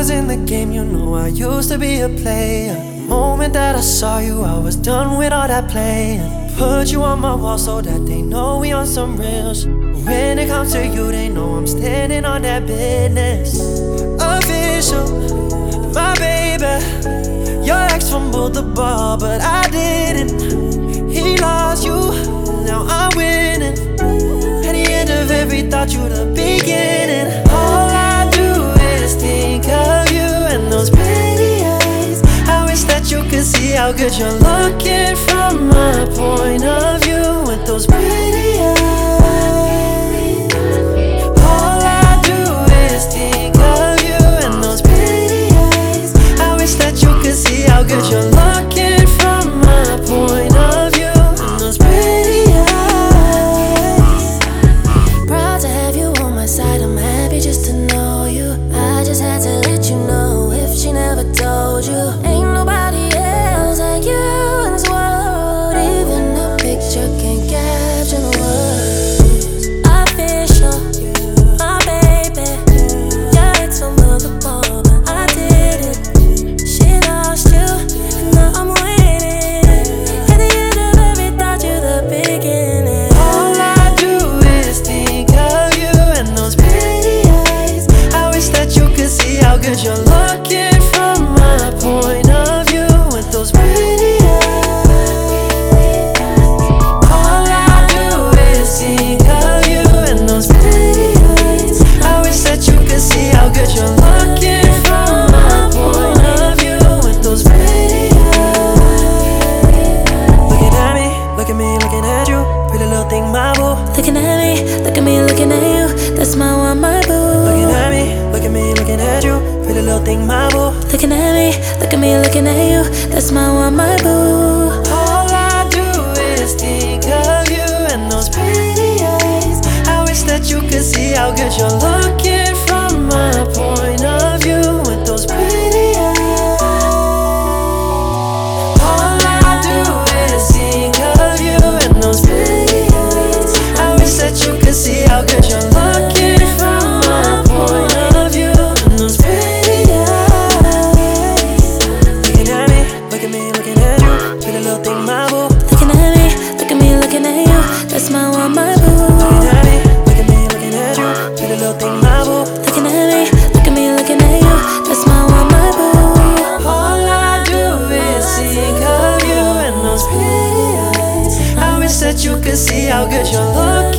was in the game, you know I used to be a player. The moment that I saw you, I was done with all that playing. Put you on my wall so that they know we on some real shit. When it comes to you, they know I'm standing on that business. Official, my baby. Your ex fumbled the ball, but I didn't. He lost you, now I'm winning. At the end of every thought, you the beginning. All I do is think of you and those pretty eyes. I wish that you could see how good you're looking from my point of view with those pretty eyes. All I do is think of you and those pretty eyes. I wish that you could see how good you're looking from my point of view and those pretty eyes. Proud to have you on my side, I'm happy just to know you. I just had to let you know if she never told you. Ain't nobody else like you in this world. Even a picture can't capture the words. Official, my baby. Your ex fumbled the ball, but I didn't. She lost you, and now I'm winning. At the end of every thought, you're the beginning. All I do is think of you and those pretty eyes. I wish that you could see how good you're looking from my point of view with those pretty eyes. All I do is think of you and those pretty eyes. I wish that you could see how good you're looking from my point of view with those pretty eyes. Looking at me, look at me, looking at you. Pretty little thing, my boo. Looking at me, look at me, looking at you. That's my one, my boo. Looking at me, look at me, looking at you. Pretty little thing, my boo. Looking at me, look at me, looking at you. That's my one, my boo. All I do is think of you and those pretty eyes. I wish that you could see how good you're looking from my point of view with those pretty eyes. All I do is think of you and those pretty eyes. I wish that you could see how good you're looking from my point of view and those pretty eyes. Looking at me, look at me, looking at you. Pretty little thing, my boo. Looking at me, look at me, looking at you. That's my one, my boo. Looking at me, look at me, looking at you. Pretty little thing, my boo. Looking at me, look at me, looking at you. That's my one, my boo. All I do is think of you and those pretty eyes. I wish that you could see how good you're looking